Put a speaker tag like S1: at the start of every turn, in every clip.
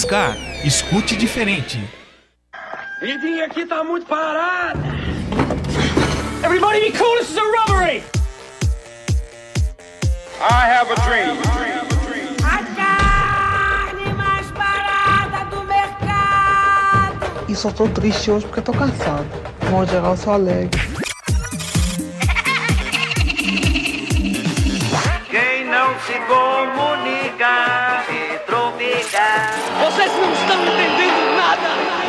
S1: Fiscar, escute diferente.
S2: Vidinha aqui tá muito parada. Everybody be cool, this is a robbery.
S3: I have a dream.
S4: A carne mais barata do mercado.
S5: E só tô triste hoje porque eu tô cansado. De modo geral, eu sou alegre.
S6: Quem não se comunica, se tropica.
S2: Vocês não estão entendendo nada.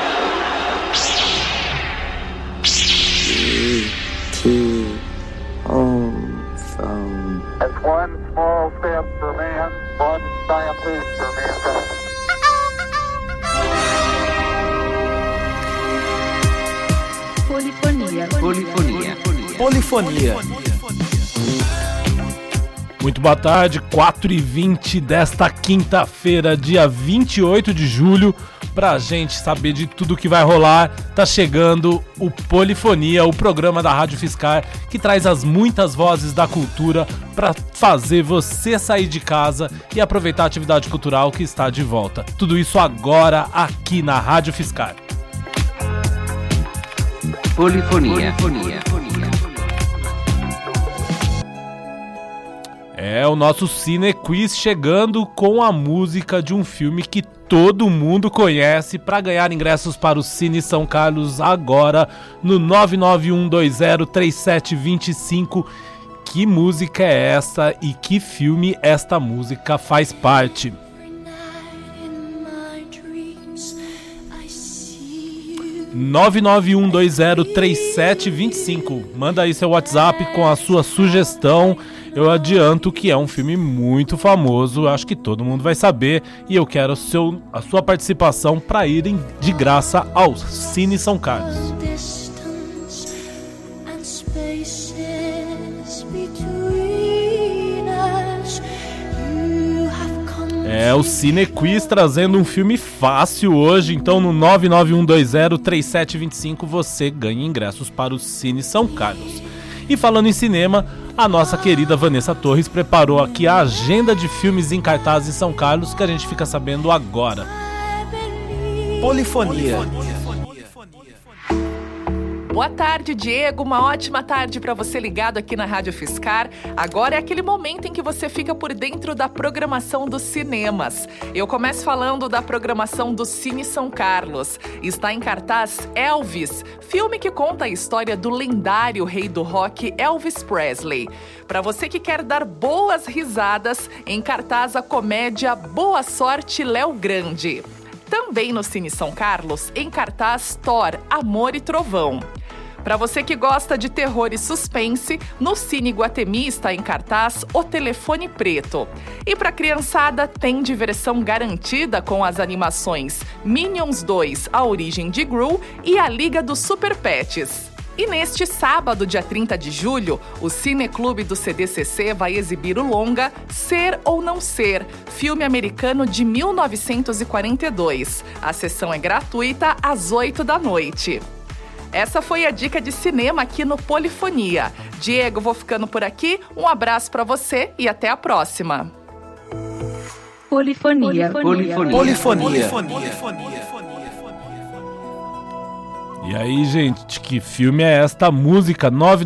S3: That's one small step for man, one giant leap for mankind.
S1: Polifonia. Muito boa tarde, 4h20 desta quinta-feira, dia 28 de julho. Pra gente saber de tudo que vai rolar, tá chegando o Polifonia, o programa da Rádio Fiscar, que traz as muitas vozes da cultura pra fazer você sair de casa e aproveitar a atividade cultural que está de volta. Tudo isso agora aqui na Rádio Fiscar.
S7: Polifonia.
S1: É o nosso Cine Quiz chegando com a música de um filme que todo mundo conhece para ganhar ingressos para o Cine São Carlos agora no 991203725. Que música é essa e que filme esta música faz parte? 991203725. Manda aí seu WhatsApp com a sua sugestão. Eu adianto que é um filme muito famoso, acho que todo mundo vai saber, e eu quero a sua participação para irem de graça ao Cine São Carlos. É o Cine Quiz trazendo um filme fácil hoje, então no 991203725 você ganha ingressos para o Cine São Carlos. E falando em cinema, a nossa querida Vanessa Torres preparou aqui a agenda de filmes em cartaz em São Carlos que a gente fica sabendo agora.
S8: Polifonia.
S9: Boa tarde, Diego. Uma ótima tarde para você ligado aqui na Rádio Fiscar. Agora é aquele momento em que você fica por dentro da programação dos cinemas. Eu começo falando da programação do Cine São Carlos. Está em cartaz Elvis, filme que conta a história do lendário rei do rock Elvis Presley. Para você que quer dar boas risadas, em cartaz a comédia Boa Sorte, Léo Grande. Também no Cine São Carlos, em cartaz Thor, Amor e Trovão. Para você que gosta de terror e suspense, no Cine Iguatemi está em cartaz O Telefone Preto. E para criançada, tem diversão garantida com as animações Minions 2, A Origem de Gru e A Liga dos Super Pets. E neste sábado, dia 30 de julho, o Cineclube do CDCC vai exibir o longa Ser ou Não Ser, filme americano de 1942. A sessão é gratuita às 8 da noite. Essa foi a dica de cinema aqui no Polifonia. Diego, vou ficando por aqui. Um abraço para você e até a próxima.
S7: Polifonia.
S1: E aí, gente, que filme é esta música?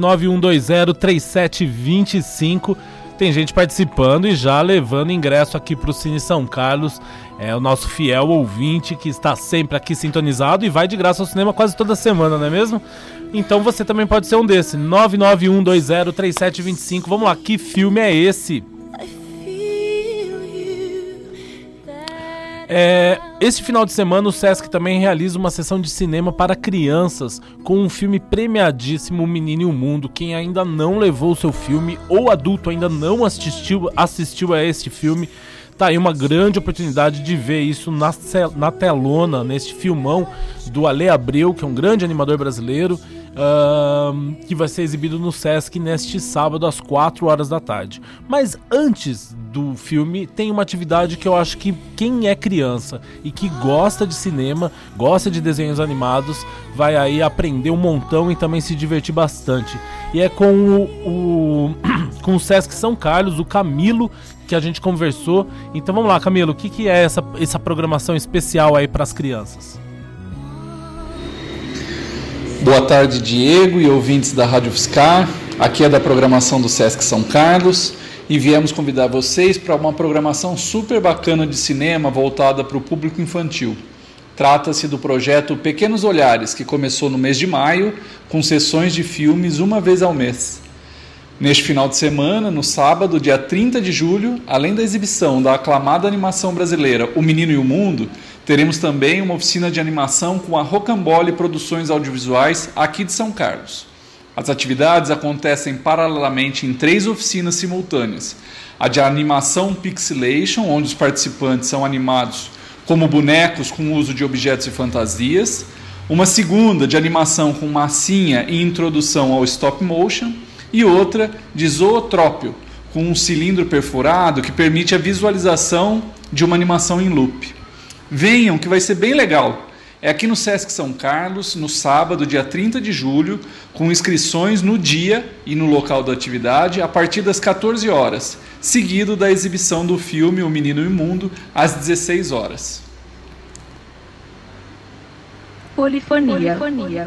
S1: 991203725. Tem gente participando e já levando ingresso aqui pro Cine São Carlos. É o nosso fiel ouvinte que está sempre aqui sintonizado e vai de graça ao cinema quase toda semana, não é mesmo? Então você também pode ser um desse. 991203725. Vamos lá, que filme é esse? Este final de semana o Sesc também realiza uma sessão de cinema para crianças com um filme premiadíssimo, O Menino e o Mundo. Quem ainda não levou o seu filme ou adulto ainda não assistiu a este filme, tá aí uma grande oportunidade de ver isso na telona, neste filmão do Ale Abreu, que é um grande animador brasileiro. que vai ser exibido no Sesc neste sábado às 4 horas da tarde. Mas antes do filme tem uma atividade que eu acho que quem é criança e que gosta de cinema, gosta de desenhos animados, vai aí aprender um montão e também se divertir bastante. E é com com o Sesc São Carlos, o Camilo, que a gente conversou. Então vamos lá, Camilo, o que é essa programação especial aí para as crianças?
S7: Boa tarde, Diego e ouvintes da Rádio Fiscar. Aqui é da programação do Sesc São Carlos e viemos convidar vocês para uma programação super bacana de cinema voltada para o público infantil. Trata-se do projeto Pequenos Olhares, que começou no mês de maio, com sessões de filmes uma vez ao mês. Neste final de semana, no sábado, dia 30 de julho, além da exibição da aclamada animação brasileira O Menino e o Mundo, teremos também uma oficina de animação com a Rocambole Produções Audiovisuais aqui de São Carlos. As atividades acontecem paralelamente em 3 oficinas simultâneas. A de animação Pixelation, onde os participantes são animados como bonecos com uso de objetos e fantasias. Uma segunda de animação com massinha e introdução ao stop motion. E outra de zootrópio, com um cilindro perfurado que permite a visualização de uma animação em loop. Venham, que vai ser bem legal. É aqui no Sesc São Carlos, no sábado, dia 30 de julho, com inscrições no dia e no local da atividade a partir das 14 horas, seguido da exibição do filme O Menino e o Mundo, às 16 horas.
S8: Polifonia.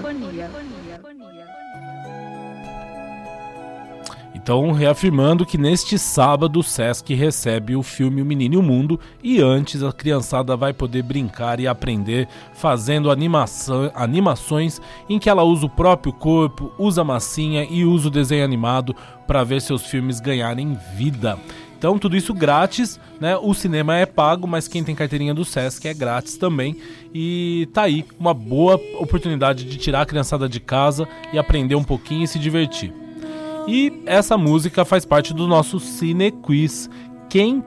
S1: Então, reafirmando que neste sábado o Sesc recebe o filme O Menino e o Mundo, e antes a criançada vai poder brincar e aprender fazendo animações em que ela usa o próprio corpo, usa massinha e usa o desenho animado para ver seus filmes ganharem vida. Então tudo isso grátis, né? O cinema é pago, mas quem tem carteirinha do Sesc é grátis também. E tá aí uma boa oportunidade de tirar a criançada de casa e aprender um pouquinho e se divertir. E essa música faz parte do nosso Cine Quiz. Quem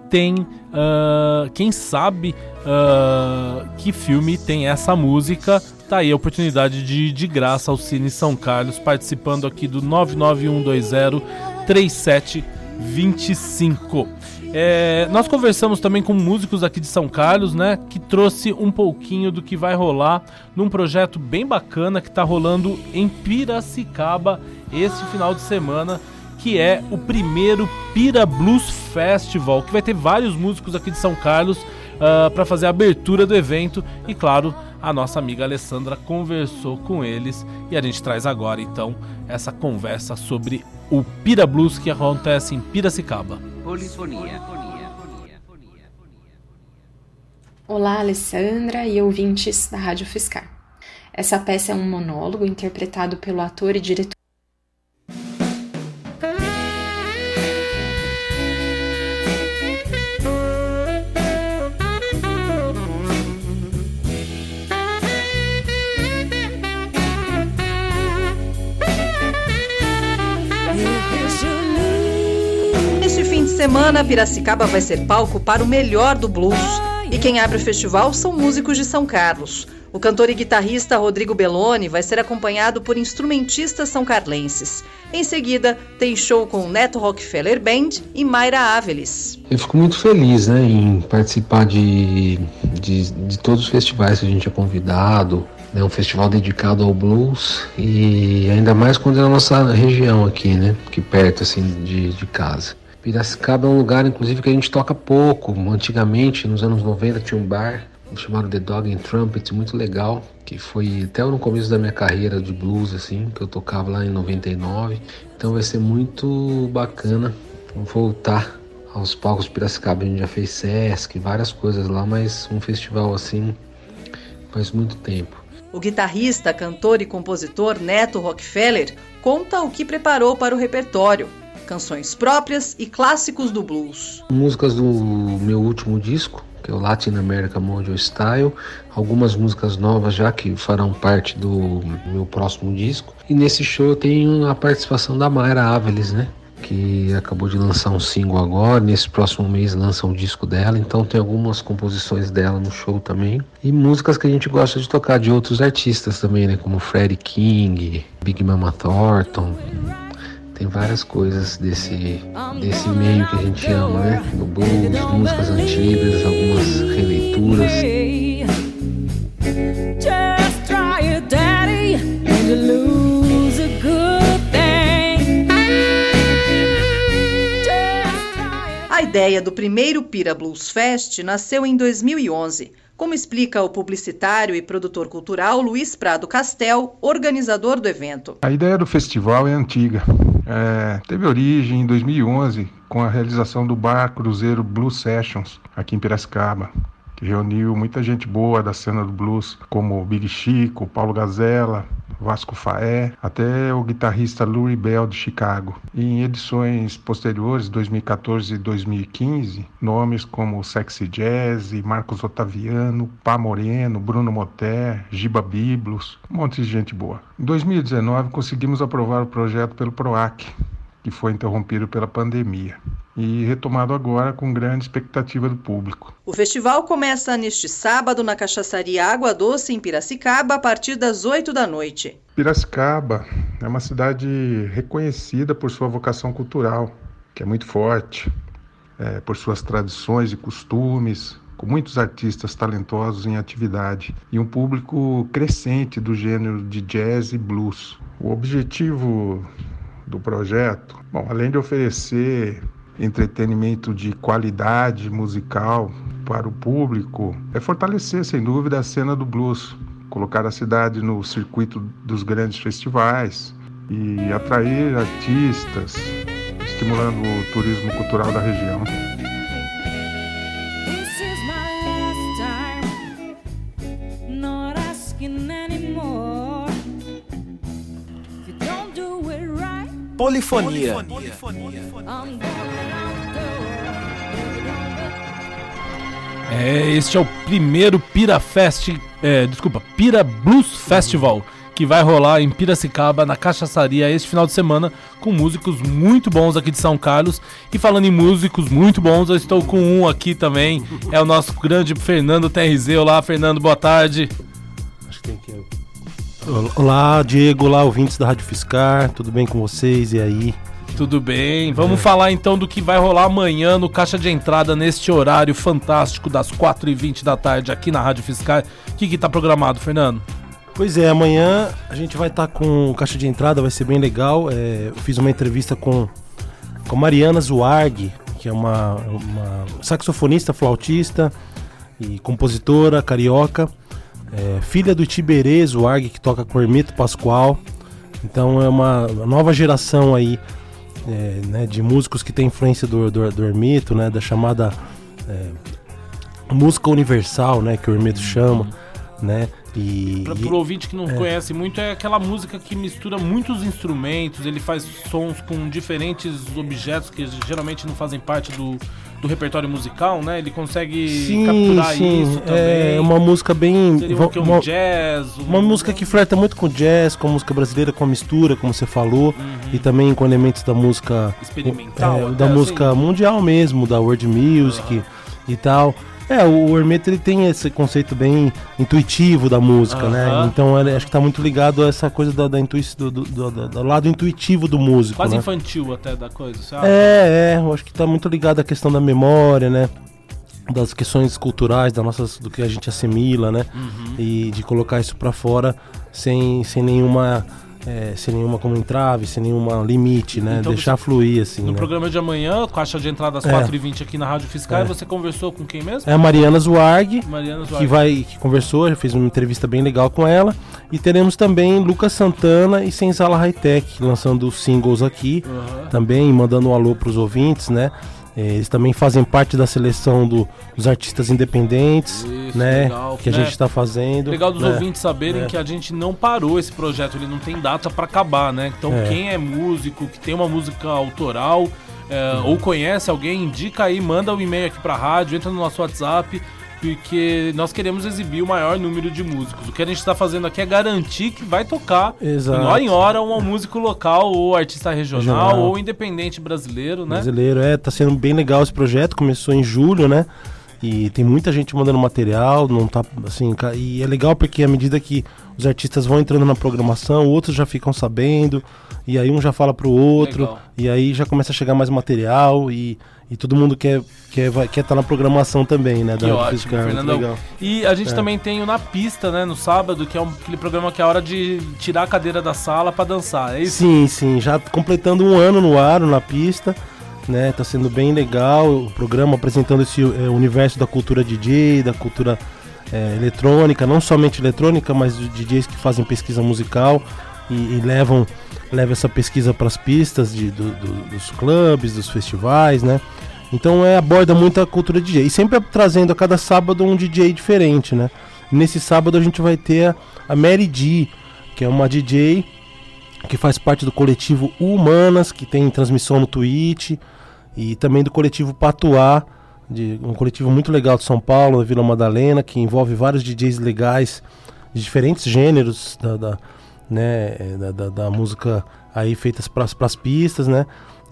S1: sabe que filme tem essa música, tá aí a oportunidade de ir de graça ao Cine São Carlos, participando aqui do 991203725. Nós conversamos também com músicos aqui de São Carlos, né, que trouxe um pouquinho do que vai rolar num projeto bem bacana que tá rolando em Piracicaba esse final de semana, que é o primeiro Pira Blues Festival, que vai ter vários músicos aqui de São Carlos para fazer a abertura do evento. E claro, a nossa amiga Alessandra conversou com eles e a gente traz agora então essa conversa sobre o Pira Blues que acontece em Piracicaba.
S6: Polifonia.
S8: Olá, Alessandra e ouvintes da Rádio Fiscar. Essa peça é um monólogo interpretado pelo ator e diretor
S10: semana, Piracicaba vai ser palco para o melhor do blues. E quem abre o festival são músicos de São Carlos. O cantor e guitarrista Rodrigo Belloni vai ser acompanhado por instrumentistas são-carlenses. Em seguida, tem show com o Neto Rockefeller Band e Mayra Avelis.
S11: Eu fico muito feliz, né, em participar de todos os festivais que a gente é convidado. É um festival dedicado ao blues e ainda mais quando é na nossa região aqui, né, aqui perto assim, de casa. Piracicaba é um lugar, inclusive, que a gente toca pouco. Antigamente, nos anos 90, tinha um bar chamado The Dog and Trumpet, muito legal, que foi até no começo da minha carreira de blues, assim, que eu tocava lá em 99. Então vai ser muito bacana voltar aos palcos de Piracicaba. A gente já fez Sesc, várias coisas lá, mas um festival assim faz muito tempo.
S10: O guitarrista, cantor e compositor Neto Rockefeller conta o que preparou para o repertório. Canções próprias e clássicos do blues.
S11: Músicas do meu último disco, que é o Latin America Mojo Style. Algumas músicas novas já que farão parte do meu próximo disco. E nesse show eu tenho a participação da Mayra Avelis, né? que acabou de lançar um single agora. Nesse próximo mês lança um disco dela, então tem algumas composições dela no show também. E músicas que a gente gosta de tocar de outros artistas também, né? Como Freddie King, Big Mama Thornton. Tem várias coisas desse meio que a gente ama, né? Do blues, músicas antigas, algumas releituras.
S4: Just try it, daddy, and you lose a good thing.
S10: A ideia do primeiro Pira Blues Fest nasceu em 2011, como explica o publicitário e produtor cultural Luiz Prado Castel, organizador do evento.
S12: A ideia do festival é antiga. Teve origem em 2011 com a realização do Bar Cruzeiro Blues Sessions aqui em Piracicaba, que reuniu muita gente boa da cena do blues, como Big Chico, Paulo Gazella, Vasco Faé, até o guitarrista Louie Bell de Chicago. E em edições posteriores, 2014 e 2015, nomes como Sexy Jazz, Marcos Otaviano, Pá Moreno, Bruno Moté, Giba Biblos, um monte de gente boa. Em 2019 conseguimos aprovar o projeto pelo PROAC, que foi interrompido pela pandemia, e retomado agora com grande expectativa do público.
S10: O festival começa neste sábado na Cachaçaria Água Doce, em Piracicaba, a partir das 8 da noite.
S12: Piracicaba é uma cidade reconhecida por sua vocação cultural, que é muito forte, por suas tradições e costumes, com muitos artistas talentosos em atividade e um público crescente do gênero de jazz e blues. O objetivo do projeto, além de oferecer entretenimento de qualidade musical para o público, é fortalecer, sem dúvida, a cena do blues, colocar a cidade no circuito dos grandes festivais e atrair artistas, estimulando o turismo cultural da região.
S13: Polifonia.
S1: Este é o primeiro Pira Blues Festival, que vai rolar em Piracicaba, na Cachaçaria, este final de semana, com músicos muito bons aqui de São Carlos. E falando em músicos muito bons, eu estou com um aqui também, é o nosso grande Fernando TRZ. Olá, Fernando, boa tarde.
S14: Acho que tem que... Olá, Diego, olá, ouvintes da Rádio Fiscar, tudo bem com vocês? E aí?
S1: Tudo bem, vamos falar então do que vai rolar amanhã no Caixa de Entrada, neste horário fantástico das 4h20 da tarde aqui na Rádio Fiscar. O que está programado, Fernando?
S14: Pois é, amanhã a gente vai estar com o Caixa de Entrada, vai ser bem legal. Eu fiz uma entrevista com Mariana Zuarg, que é uma saxofonista, flautista e compositora carioca. Filha do Tiberê Zuarg, que toca com o Hermeto Pascoal. Então é uma nova geração aí, né, de músicos que tem influência do Hermeto, né, da chamada música universal, né, que o Hermeto chama, né.
S1: Pro ouvinte que não conhece muito, é aquela música que mistura muitos instrumentos, ele faz sons com diferentes objetos que geralmente não fazem parte do repertório musical, né? Ele consegue capturar isso também.
S14: É uma música bem...
S1: Seria um jazz?
S14: Uma música que flerta muito com jazz, com a música brasileira, com a mistura, como você falou, e também com elementos da música...
S1: experimental.
S14: Da música mundial mesmo, da world music e tal. O Hermeto, ele tem esse conceito bem intuitivo da música, né? Então acho que tá muito ligado a essa coisa do lado intuitivo do músico.
S1: Quase
S14: né?
S1: Infantil até da coisa, sabe?
S14: Eu acho que tá muito ligado à questão da memória, né? Das questões culturais, do que a gente assimila, né? E de colocar isso pra fora sem nenhuma como entrave, sem nenhuma limite, né? Então deixar fluir, assim.
S1: No programa de amanhã, caixa de entrada às 4h20 aqui na Rádio Fiscal, você conversou com quem mesmo?
S14: É a Mariana Zuarg, que conversou, já fez uma entrevista bem legal com ela. E teremos também Lucas Santana e Senzala Hightech, lançando singles aqui, também mandando um alô pros ouvintes, né? Eles também fazem parte da seleção dos artistas independentes, isso, né? Legal, que a gente está fazendo.
S1: Legal dos ouvintes saberem que a gente não parou esse projeto, ele não tem data para acabar, né? Então quem é músico, que tem uma música autoral, ou conhece alguém, indica aí, manda um e-mail aqui pra rádio, entra no nosso WhatsApp, porque nós queremos exibir o maior número de músicos. O que a gente está fazendo aqui é garantir que vai tocar em hora um músico local ou artista regional ou independente brasileiro, né?
S14: Brasileiro, tá sendo bem legal esse projeto, começou em julho, né? E tem muita gente mandando material, não tá assim, e é legal porque à medida que os artistas vão entrando na programação, outros já ficam sabendo, e aí um já fala pro outro, e aí já começa a chegar mais material, e todo mundo quer estar na programação também, né?
S1: Que ótimo, Fernandão. Legal. E a gente também tem o Na Pista, né, no sábado, que é aquele programa que é a hora de tirar a cadeira da sala para dançar, é isso?
S14: Sim, já completando 1 ano no ar, Na Pista, né? Tá sendo bem legal o programa, apresentando esse universo da cultura DJ, da cultura eletrônica, não somente eletrônica, mas DJs que fazem pesquisa musical e levam essa pesquisa para as pistas dos clubes, dos festivais, né? Então aborda muito a cultura DJ. E sempre trazendo a cada sábado um DJ diferente, né? Nesse sábado a gente vai ter a Mary D, que é uma DJ que faz parte do coletivo Humanas, que tem transmissão no Twitch, e também do coletivo Patuá, um coletivo muito legal de São Paulo, da Vila Madalena, que envolve vários DJs legais de diferentes gêneros da música aí feitas para as pistas, né?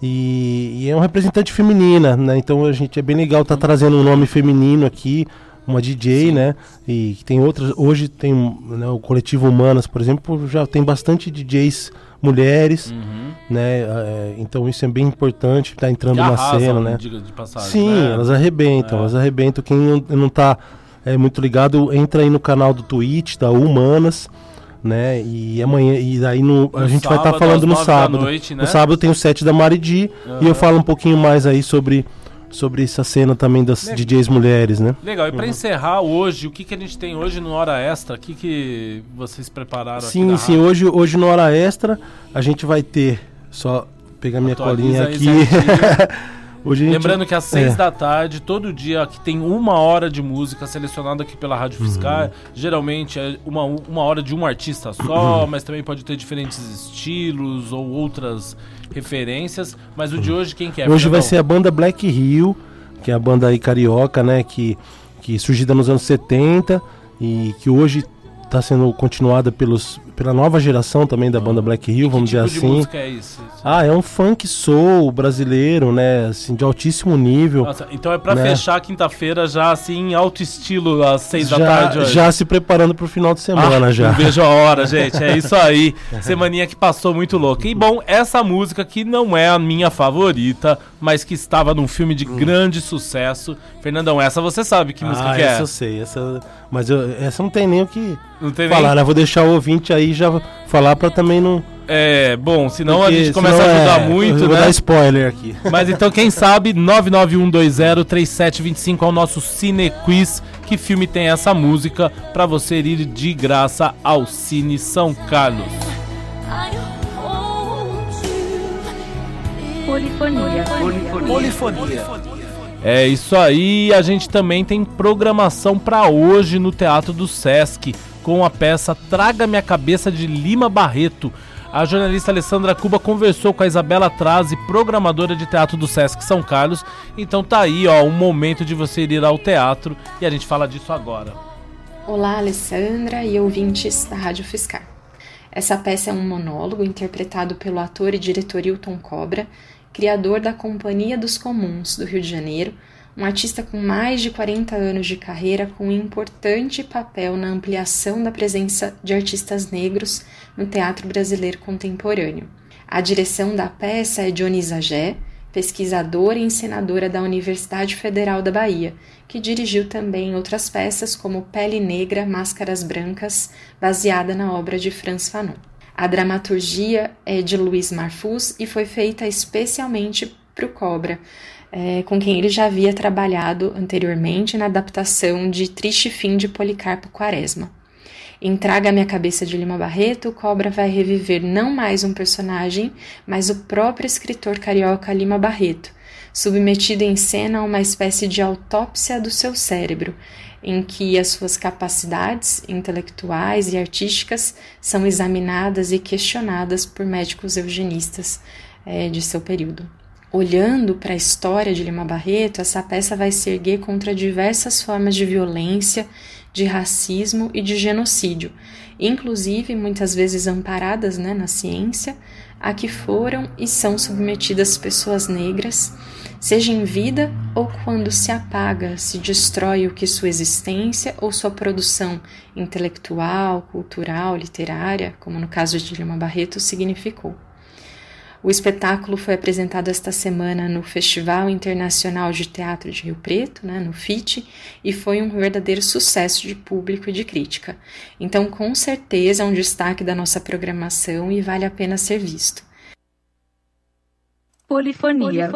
S14: E é um representante feminina, né? Então a gente é bem legal estar trazendo um nome feminino aqui, uma DJ, sim, né? E tem outras, hoje tem, né, o coletivo Humanas, por exemplo, já tem bastante DJs mulheres, né? Então isso é bem importante, tá entrando na cena, né?
S1: De passagem,
S14: sim, né? Elas arrebentam. Quem não tá muito ligado, entra aí no canal do Twitch da Humanas, né? E amanhã, e daí a gente vai estar falando no sábado. Noite, né? No sábado tem o set da Mari D, e eu falo um pouquinho mais aí sobre essa cena também das DJs mulheres, né?
S1: Legal, e para encerrar hoje, o que a gente tem hoje no Hora Extra? O que vocês prepararam aqui?
S14: Sim, hoje no Hora Extra a gente vai ter, só pegar minha colinha aqui. Hoje
S1: lembrando que às 6 da tarde, todo dia que tem 1 hora de música selecionada aqui pela Rádio Fiscar, geralmente é uma hora de um artista só, mas também pode ter diferentes estilos ou outras referências. Mas o de hoje, quem que é?
S14: Hoje vai ser a banda Black Hill, que é a banda aí carioca, né, que surgida nos anos 70 e que hoje está sendo continuada pela nova geração também da banda Black Hill, vamos dizer assim. Que tipo de música é isso? É um funk soul brasileiro, né, assim, de altíssimo nível.
S1: Nossa, então é pra fechar quinta-feira já assim, em alto estilo, às 6 da tarde hoje.
S14: Já se preparando pro final de semana já.
S1: Não vejo a hora, gente, é isso aí. Semaninha que passou muito louca. E bom, essa música que não é a minha favorita, mas que estava num filme de grande sucesso. Fernandão, essa você sabe que música que é.
S14: Essa eu sei, mas essa não tem nem o que falar, né? Vou deixar o ouvinte aí já falar pra também não...
S1: bom, senão a gente começa a ajudar muito, né?
S14: Vou dar spoiler aqui.
S1: Mas então, quem sabe, 991203725 é o nosso Cine Quiz. Que filme tem essa música pra você ir de graça ao Cine São Carlos? Polifonia. É isso aí, a gente também tem programação pra hoje no Teatro do Sesc, com a peça Traga Minha Cabeça, de Lima Barreto. A jornalista Alessandra Cuba conversou com a Isabela Trazi, programadora de teatro do Sesc São Carlos. Então tá aí, um momento de você ir ao teatro, e a gente fala disso agora.
S8: Olá, Alessandra e ouvintes da Rádio Fiscar. Essa peça é um monólogo interpretado pelo ator e diretor Hilton Cobra, criador da Companhia dos Comuns do Rio de Janeiro, um artista com mais de 40 anos de carreira, com um importante papel na ampliação da presença de artistas negros no teatro brasileiro contemporâneo. A direção da peça é de Onisa Gé, pesquisadora e encenadora da Universidade Federal da Bahia, que dirigiu também outras peças como Pele Negra, Máscaras Brancas, baseada na obra de Frantz Fanon. A dramaturgia é de Luiz Marfus e foi feita especialmente para o Cobra, com quem ele já havia trabalhado anteriormente na adaptação de Triste Fim de Policarpo Quaresma. Em Traga Minha Cabeça, de Lima Barreto, o Cobra vai reviver não mais um personagem, mas o próprio escritor carioca Lima Barreto, submetido em cena a uma espécie de autópsia do seu cérebro, em que as suas capacidades intelectuais e artísticas são examinadas e questionadas por médicos eugenistas de seu período. Olhando para a história de Lima Barreto, essa peça vai se erguer contra diversas formas de violência, de racismo e de genocídio, inclusive muitas vezes amparadas, na ciência, a que foram e são submetidas pessoas negras, seja em vida ou quando se apaga, se destrói o que sua existência ou sua produção intelectual, cultural, literária, como no caso de Lima Barreto, significou. O espetáculo foi apresentado esta semana no Festival Internacional de Teatro de Rio Preto, no FIT, e foi um verdadeiro sucesso de público e de crítica. Então, com certeza, é um destaque da nossa programação e vale a pena ser visto.
S10: Polifonia.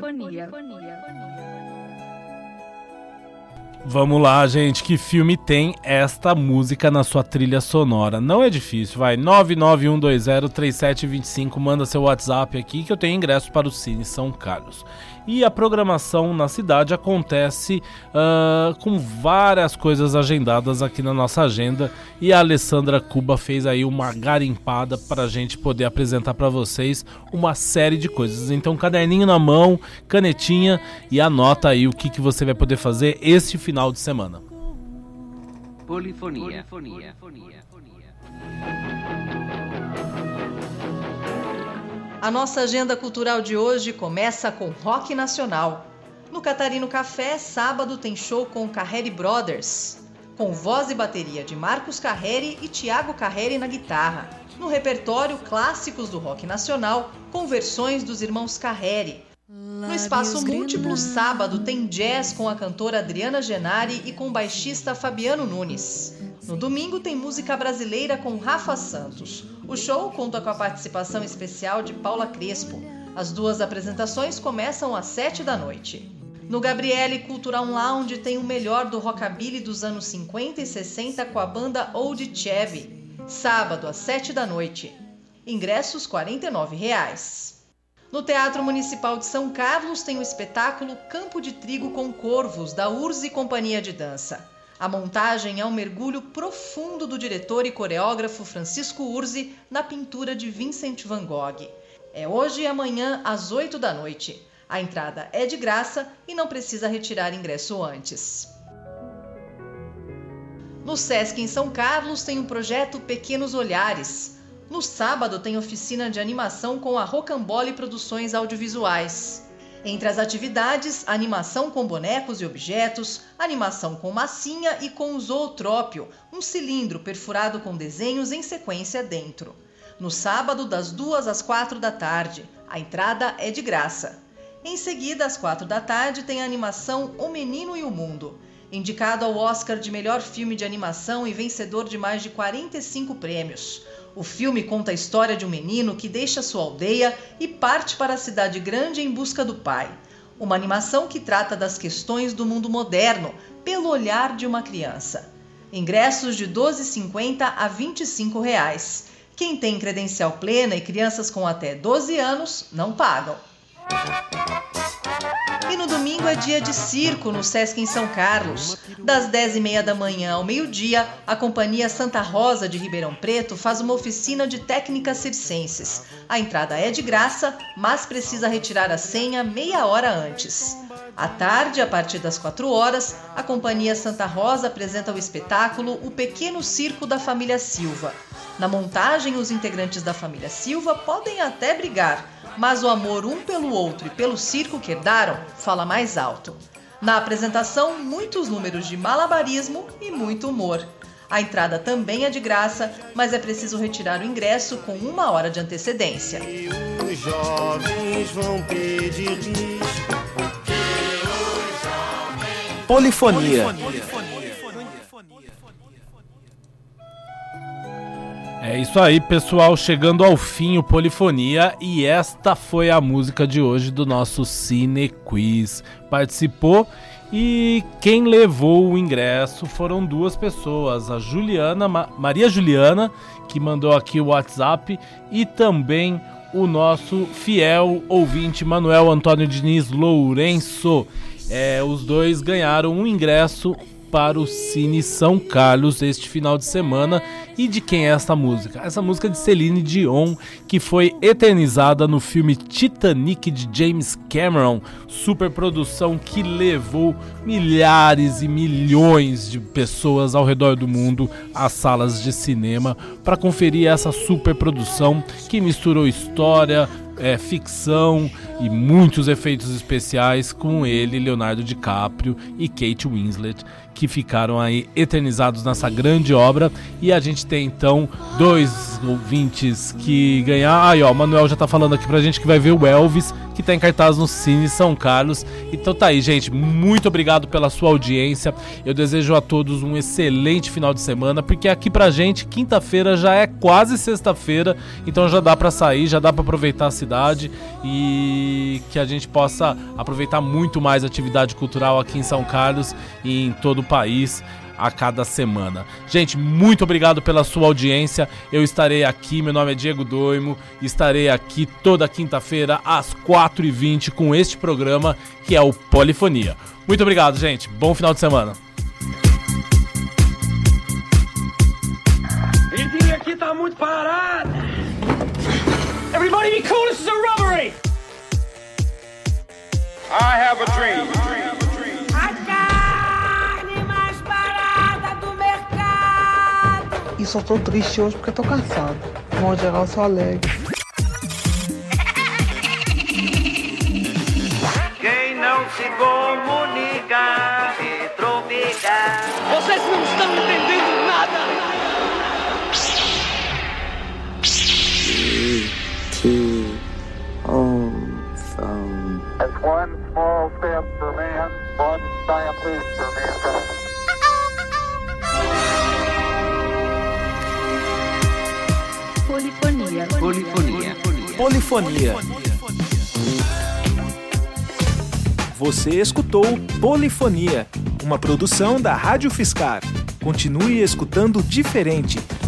S1: Vamos lá, gente, que filme tem esta música na sua trilha sonora? Não é difícil, vai, 991203725, manda seu WhatsApp aqui que eu tenho ingresso para o Cine São Carlos. E a programação na cidade acontece com várias coisas agendadas aqui na nossa agenda, e a Alessandra Cuba fez aí uma garimpada para a gente poder apresentar para vocês uma série de coisas. Então, caderninho na mão, canetinha, e anota aí o que você vai poder fazer este final de semana.
S6: Polifonia.
S10: A nossa agenda cultural de hoje começa com rock nacional. No Catarino Café, sábado tem show com Carreri Brothers, com voz e bateria de Marcos Carreri e Tiago Carreri na guitarra. No repertório, clássicos do rock nacional, com versões dos irmãos Carreri. No Espaço Múltiplo, sábado tem jazz com a cantora Adriana Genari e com o baixista Fabiano Nunes. No domingo tem música brasileira com Rafa Santos. O show conta com a participação especial de Paula Crespo. As duas apresentações começam às 7 da noite. No Gabriele Cultural Lounge tem o melhor do rockabilly dos anos 50 e 60 com a banda Old Chevy. Sábado às 7 da noite. Ingressos R$ 49,00. No Teatro Municipal de São Carlos tem o espetáculo Campo de Trigo com Corvos, da Urzi Companhia de Dança. A montagem é um mergulho profundo do diretor e coreógrafo Francisco Urzi na pintura de Vincent van Gogh. É hoje e amanhã às 8 da noite. A entrada é de graça e não precisa retirar ingresso antes. No Sesc em São Carlos tem o projeto Pequenos Olhares. No sábado tem oficina de animação com a Rocambole Produções Audiovisuais. Entre as atividades, animação com bonecos e objetos, animação com massinha e com zootrópio, um cilindro perfurado com desenhos em sequência dentro. No sábado, das 2 às 4 da tarde. A entrada é de graça. Em seguida, às 4 da tarde, tem a animação O Menino e o Mundo. Indicado ao Oscar de melhor filme de animação e vencedor de mais de 45 prêmios. O filme conta a história de um menino que deixa sua aldeia e parte para a cidade grande em busca do pai. Uma animação que trata das questões do mundo moderno, pelo olhar de uma criança. Ingressos de R$ 12,50 a R$ 25,00. Quem tem credencial plena e crianças com até 12 anos não pagam. E no domingo é dia de circo no Sesc em São Carlos. Das 10h30 da manhã ao meio-dia, a Companhia Santa Rosa de Ribeirão Preto faz uma oficina de técnicas circenses. A entrada é de graça, mas precisa retirar a senha meia hora antes. À tarde, a partir das 4 horas, a Companhia Santa Rosa apresenta o espetáculo O Pequeno Circo da Família Silva. Na montagem, os integrantes da família Silva podem até brigar, mas o amor um pelo outro e pelo circo que herdaram fala mais alto. Na apresentação, muitos números de malabarismo e muito humor. A entrada também é de graça, mas é preciso retirar o ingresso com 1 hora de antecedência.
S13: E os jovens vão pedir
S15: Polifonia.
S1: É isso aí, pessoal, chegando ao fim o Polifonia, e esta foi a música de hoje do nosso Cine Quiz. Participou e quem levou o ingresso foram 2 pessoas, a Juliana, Maria Juliana, que mandou aqui o WhatsApp, e também o nosso fiel ouvinte Manuel Antônio Diniz Lourenço. Os dois ganharam um ingresso para o Cine São Carlos este final de semana. E de quem é essa música? Essa música é de Celine Dion, que foi eternizada no filme Titanic de James Cameron, superprodução que levou milhares e milhões de pessoas ao redor do mundo às salas de cinema para conferir essa superprodução que misturou história, ficção e muitos efeitos especiais com ele, Leonardo DiCaprio e Kate Winslet, que ficaram aí eternizados nessa grande obra. E a gente tem então 2 ouvintes que ganhar. Aí ó, o Manuel já tá falando aqui pra gente que vai ver o Elvis, que tá em cartaz no Cine São Carlos. Então tá aí, gente, muito obrigado pela sua audiência. Eu desejo a todos um excelente final de semana, porque aqui pra gente quinta-feira já é quase sexta-feira, então já dá pra sair, já dá pra aproveitar a cidade e que a gente possa aproveitar muito mais a atividade cultural aqui em São Carlos e em todo o país a cada semana. Gente, muito obrigado pela sua audiência. Eu estarei aqui, meu nome é Diego Doimo, estarei aqui toda quinta-feira às 4h20 com este programa que é o Polifonia. Muito obrigado, gente. Bom final de semana.
S2: Ele aqui tá muito parado. Everybody be cool, this is a robbery.
S13: I have a dream.
S4: A carne mais barata do mercado.
S5: E só tô triste hoje porque tô cansado. De modo geral, eu sou alegre.
S6: Quem não se comunica se tropica.
S2: Vocês não estão entendendo nada.
S3: That's one small step for man, one giant leap for mankind.
S15: Polifonia.
S16: Polifonia. Polifonia. Você escutou Polifonia, uma produção da Rádio Fiscar. Continue escutando diferente.